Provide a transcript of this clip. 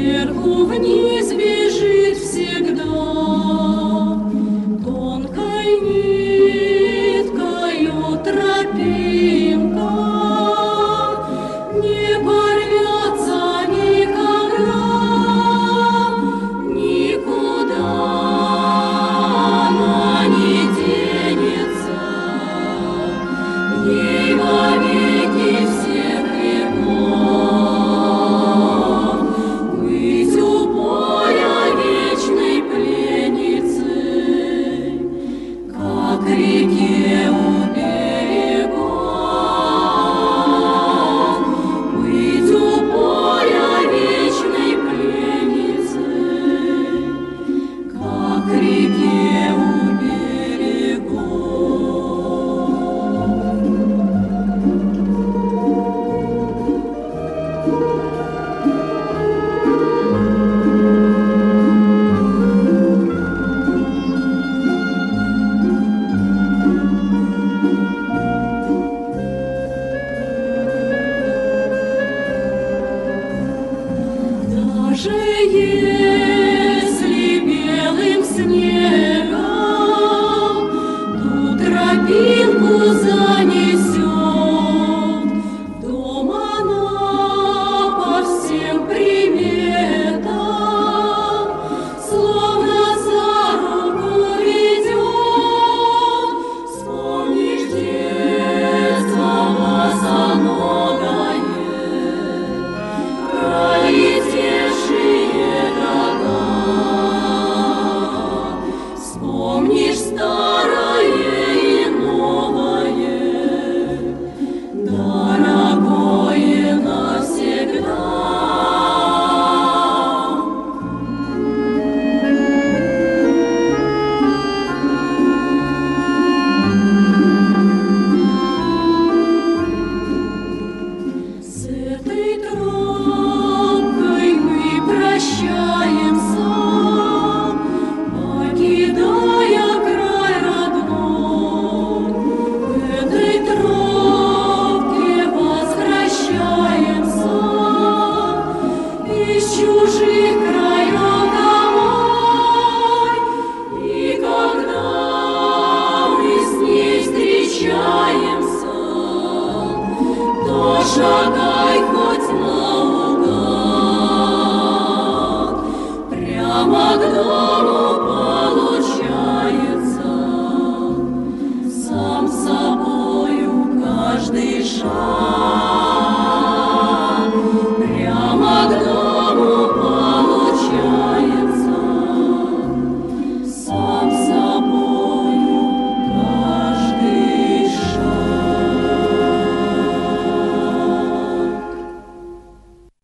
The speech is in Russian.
Сверху вниз бежит всегда тонкой ниткою тропинка, не порвется никогда, никуда она не денется, в ней вовеки всех веков. Быть у поля вечной пленницей, как реке у берегов. Быть у поля вечной пленницей, как реке у даже если белым снегом ту тропинку занесет, дом она по всем приметам словно за руку ведет. Вспомнишь детство босоногое, пролетевшие года, вспомнишь старое и новое, дорогое навсегда. С этой тропкой мы прощаемся, покидая край родной. К этой тропке возвращаемся из чужих